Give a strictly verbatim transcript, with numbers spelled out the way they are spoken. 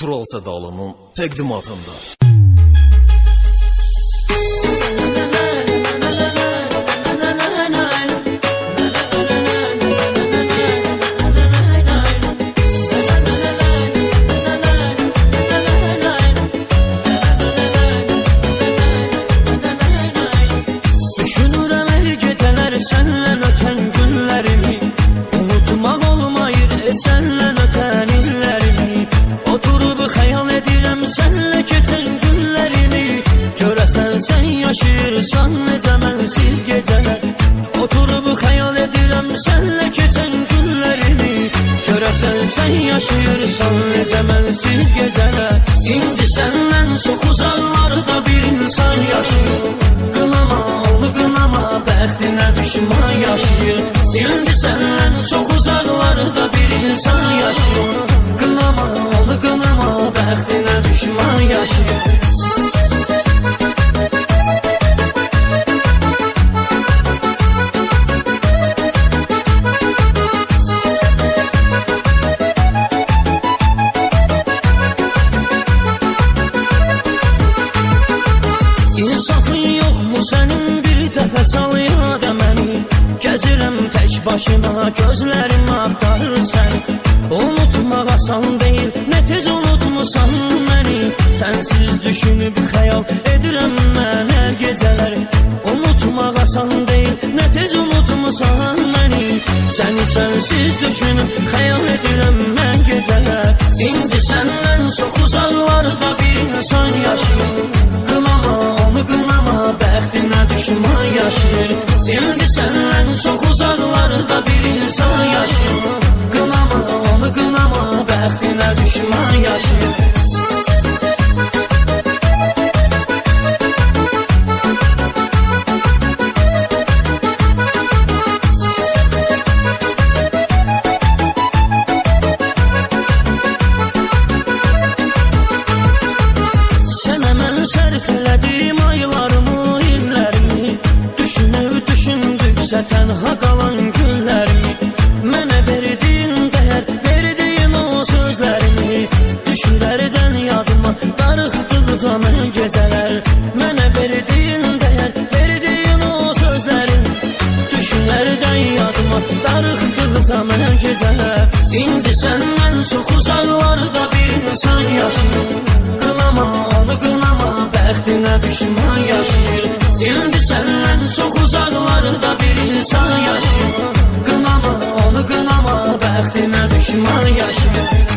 Tural Sədalının təqdimatında. Senden öten günlerimi unutmak olmayır, e senden öten illerimi. Oturup hayal edirəm senle geçen günlerimi. Göresen sen yaşayırsan ne zamansiz geceler. Oturup hayal edirəm senle geçen günlerimi. Göresen sen yaşayırsan ne zamansiz geceler. İndi senden çok uzaklarda bir insan yaşıyor. Qınama onu qınama, bəxtinə düşman yaşayır. İndi səndən çox uzaqlarda bir insan yaşayır. Qınama onu qınama, bəxtinə düşman yaşayır. İnsafın yok mu sənin, bir dəfə sal yada məni. Gəzirəm tək başıma, gözlərim axtarır səni. Unutmaq asan deyil, nə tez unutmusan məni. Sənsiz düşünüb xəyal edirəm mən hər gecələr. Unutmaq asan deyil, nə tez unutmusan məni. Səni sənsiz düşünüb xəyal edirəm mən gecələr. İndi səndən çox uzaqlarda bir insan yaşayır. Qınama onu qınama, bəxtinə düşman yaşayır. İndi səndən çox uzaqlarda bir insan yaşayır. Qınama onu qınama, bəxtinə düşman yaşayır. Sərf elədim aylarımı, illərimi. Düşünüb düşündüksə tənha qalan günlərimi. Mənə verdiyin dəyər, verdiyin o sözlərimi. Düşlərdən yadıma darıxdığı zaman gecələr. Mənə verdiyin dəyər, verdiyin o sözlərin. Düşlərdən yadıma darıxdığı zaman gecələr. İndi səndən çox uzaqlarda bir insan yaşayır. Qınama onu qınama, bəxtinə düşman yaşayır. İndi səndən çox uzaqlarda bir insan yaşayır. Qınama onu qınama, bəxtinə düşman yaşayır.